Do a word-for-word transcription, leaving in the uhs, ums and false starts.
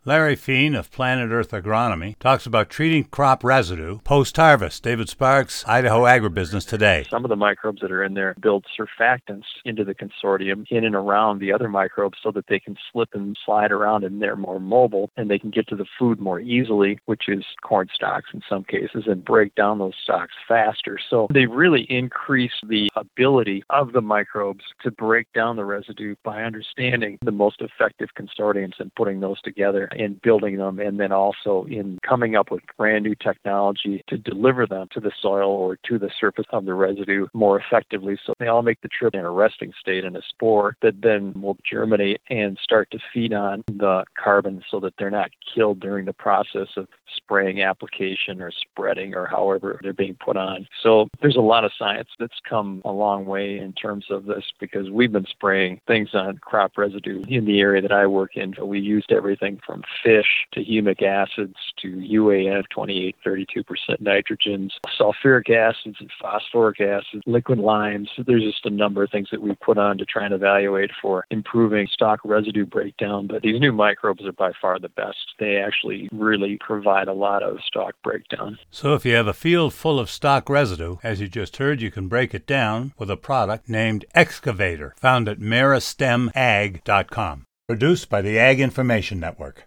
Larry Feen of Planet Earth Agronomy talks about treating crop residue post-harvest. David Sparks, Idaho Agribusiness Today. Some of the microbes that are in there build surfactants into the consortium in and around the other microbes so that they can slip and slide around and they're more mobile and they can get to the food more easily, which is corn stalks in some cases, and break down those stalks faster. So they really increase the ability of the microbes to break down the residue by understanding the most effective consortiums and putting those together and building them, and then also in coming up with brand new technology to deliver them to the soil or to the surface of the residue more effectively. So they all make the trip in a resting state in a spore that then will germinate and start to feed on the carbon so that they're not killed during the process of spraying application or spreading or however they're being put on. So there's a lot of science that's come a long way in terms of this, because we've been spraying things on crop residue in the area that I work in. We used everything from fish to humic acids to U A N, twenty-eight, thirty-two percent nitrogens, sulfuric acids and phosphoric acids, liquid limes. There's just a number of things that we put on to try and evaluate for improving stock residue breakdown. But these new microbes are by far the best. They actually really provide a lot of stock breakdown. So if you have a field full of stock residue, as you just heard, you can break it down with a product named Excavator, found at meristem ag dot com. Produced by the Ag Information Network.